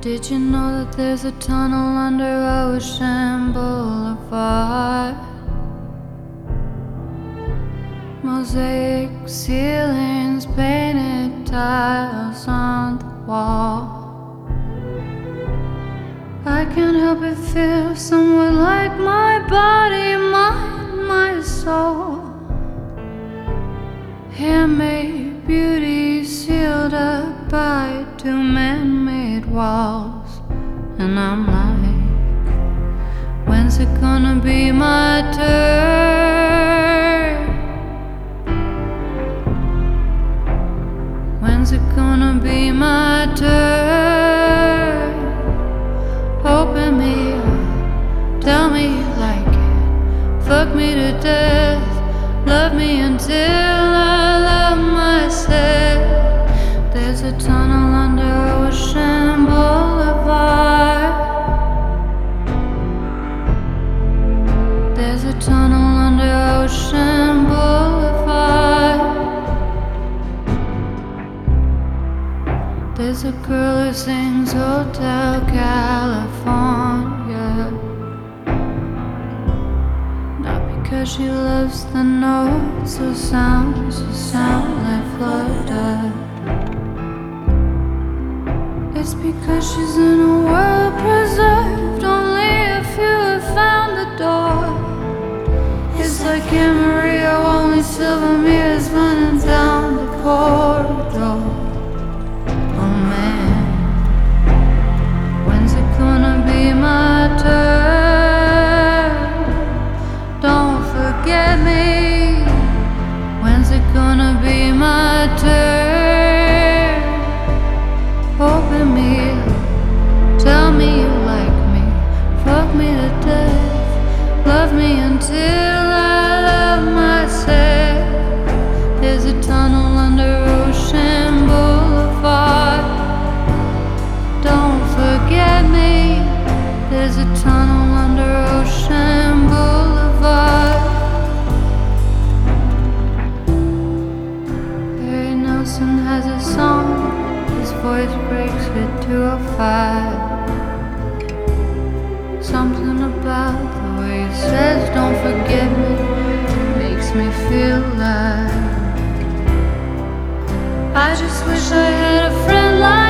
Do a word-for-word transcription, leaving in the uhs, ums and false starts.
Did you know that there's a tunnel under Ocean Boulevard? Mosaic ceilings, painted tiles on the wall. I can't help but feel somewhat like my body, mind, my soul. Handmade beauty sealed up by two man-made walls. And I'm like, when's it gonna be my turn? When's it gonna be my turn? Open me up, tell me you like it, fuck me to death, love me until I love myself. There's a tunnel under Ocean Boulevard. There's a tunnel under Ocean Boulevard. There's a girl who sings Hotel California, not because she loves the notes or sounds that sound like Florida. It's because she's in a world preserved only if you have found the door. It's like Amarillo, only silver mirrors running down the corridor. Oh man, when's it gonna be my turn? Don't forget me. When's it gonna be my turn? Open me up, tell me you like me, fuck me to death, love me until I love myself. There's a tunnel under Ocean Boulevard. Don't forget me. There's a tunnel under Ocean Boulevard. Barry Nelson has a song. His voice breaks at two oh five. Something about the way he says don't forget me makes me feel alive. I just wish I had a friend like